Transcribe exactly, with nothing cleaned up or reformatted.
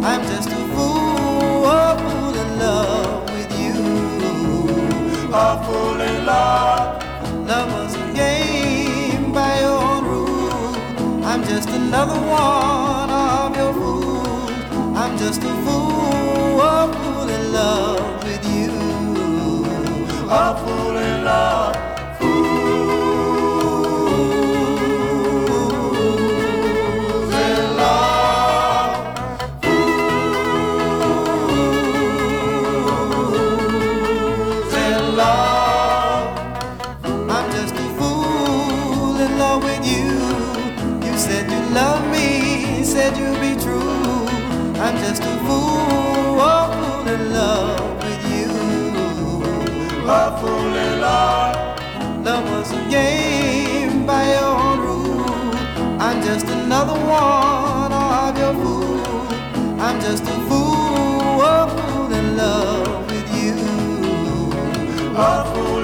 I'm just a fool, a fool in love with you. A fool in love. Love was a game by your own rules. I'm just another one of your fools. I'm just a fool, a fool in love with you. A fool in love. I'm just a fool in love with you. You said you love me, said you'd be true. I'm just a fool, a fool in love with you. A fool in love. Love was a game by your own rule. I'm just another one of your fools. I'm just a fool, a fool in love with you. A fool